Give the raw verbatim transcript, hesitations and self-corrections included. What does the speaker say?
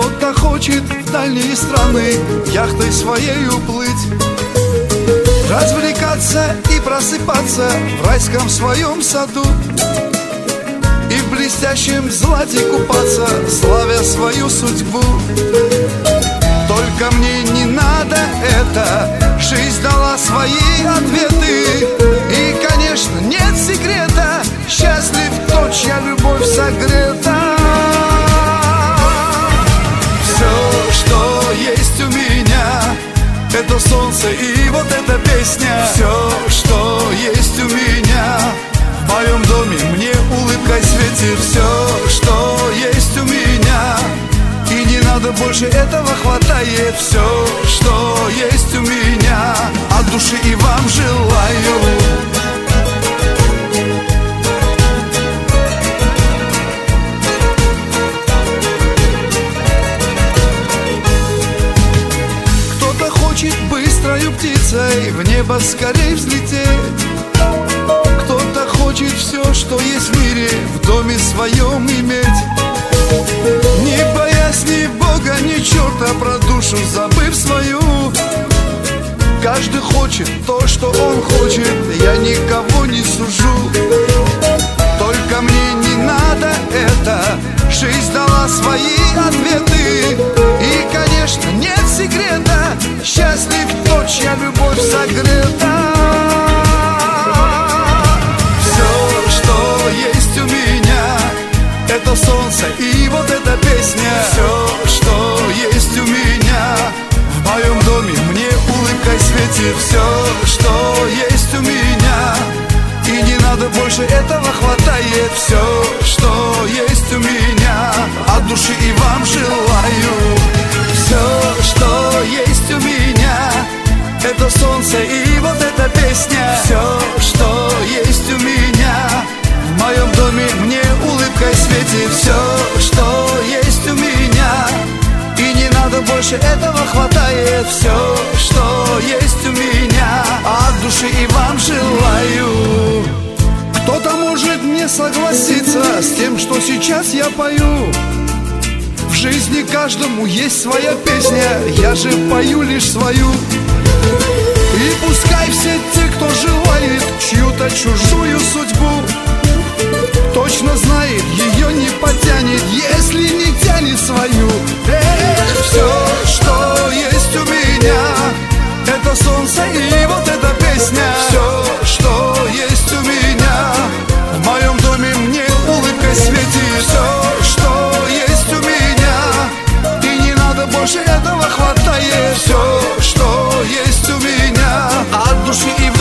Кто-то хочет в дальние страны яхтой своей уплыть, развлекаться и просыпаться в райском своем саду, и в блестящем злате купаться, славя свою судьбу. Только мне не надо это, жизнь дала свои ответы. И, конечно, нет секрета, счастлив тот, чья любовь согрета. Все, что есть у меня, это солнце и вот эта песня. Все, что есть у меня, в моем доме мне улыбкой светит. Все, что есть у меня, и не надо больше, этого хватает. Все, что есть у меня, от души и вам желаю. Кто-то хочет быстрою птицей в небо скорей взлететь, кто-то хочет все, что есть в мире, в доме своем иметь, не боясь ни Бога, ни черта, про душу забыв свою. Каждый хочет то, что он хочет, я никого не сужу. Только мне не надо это, жизнь дала свои ответы. И, конечно, нет секрета, счастлив тот, чья любовь согрета. Все, что есть у меня, это солнце и вот эта песня. Все, что есть у меня, в моем доме мне улыбкой светит. Все, что есть у меня, и не надо больше, этого хватает. Все, что есть у меня, от души и вам желаю. Все, что есть у меня, это солнце и вот эта песня. Все, что есть у меня, в моем доме мне улыбкой светит. Все, что есть у меня, и не надо больше, этого хватает. Все, что есть у меня, от души и вам желаю. Кто-то может не согласиться с тем, что сейчас я пою. В жизни каждому есть своя песня, я же пою лишь свою. И пускай все те, кто желает чью-то чужую судьбу, точно знает, ее не потянет, если не тянет свою. Эх, все, что есть у меня, это солнце и вот эта песня. Все, что есть у меня, в моем доме мне улыбкой светит. Все, что есть у меня, и не надо больше, этого хватает. Все, что есть у меня, от души и